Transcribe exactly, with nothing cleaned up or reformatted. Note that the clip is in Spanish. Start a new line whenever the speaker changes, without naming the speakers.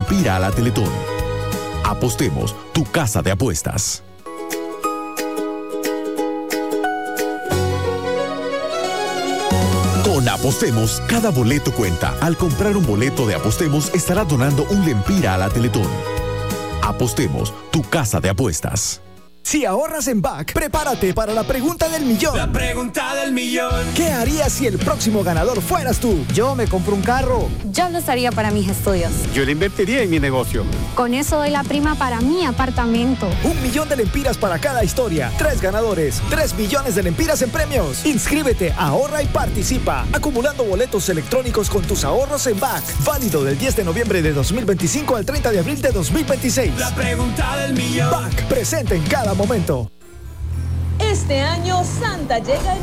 Lempira a la Teletón. Apostemos, tu casa de apuestas. Con Apostemos, cada boleto cuenta. Al comprar un boleto de Apostemos, estará donando un Lempira a la Teletón. Apostemos, tu casa de apuestas.
Si ahorras en B A C, prepárate para la pregunta del millón.
La pregunta del millón.
¿Qué harías si el próximo ganador fueras tú? Yo me compro un carro.
Yo lo usaría para mis estudios.
Yo le invertiría en mi negocio.
Con eso doy la prima para mi apartamento.
Un millón de lempiras para cada historia. Tres ganadores. Tres millones de lempiras en premios. Inscríbete, ahorra y participa. Acumulando boletos electrónicos con tus ahorros en B A C. Válido del diez de noviembre de dos mil veinticinco al treinta de abril de dos mil veintiséis.
La pregunta del millón.
B A C, presente en cada momento.
Este año Santa llega en